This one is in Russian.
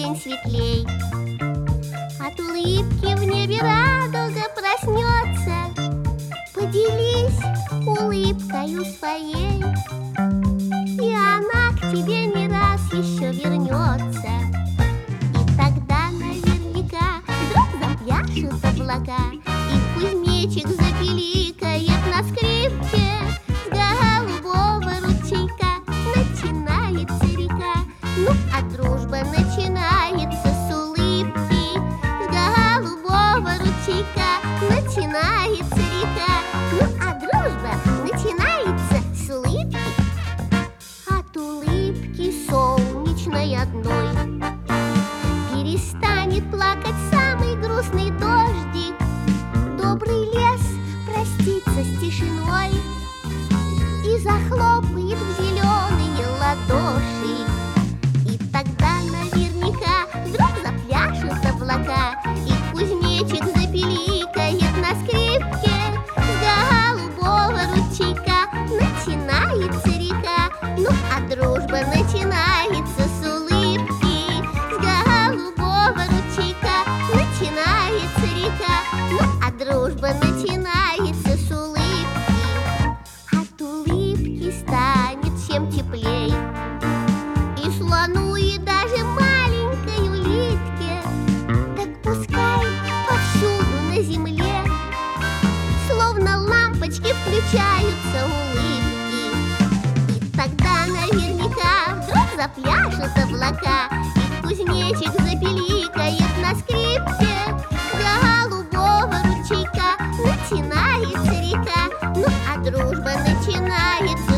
день светлей. От улыбки в небе радуга проснется. Поделись улыбкою своей, и она к тебе не раз еще вернется. И тогда наверняка вдруг запляшут облака, и кузнечик запиликает на скрипке. С голубого ручейка начинается река. Ну, а дружба начинается с улыбки. С голубого ручейка начинается река. Ну, а дружба начинается с улыбки. От улыбки солнечной одной перестанет плакать самый грустный дождик. Добрый лес простится с тишиной и захлопает в зеленые ладоши. И тогда наверняка вдруг запляшут облака, и кузнечик запиликает на скрипке. С голубого ручейка начинается река. Ну, а дружба начинается с улыбки. С голубого ручейка начинается река. Ну, а дружба начинается с улыбки. От улыбки станет всем теплей, и слону, и даже маленькой улитке. Так пускай повсюду на земле словно лампочки включаются улыбки. И тогда наверняка вдруг запляшут облака, и кузнечик запиликает на скрипке. С голубого ручейка начинается река. Ну, а дружба начинается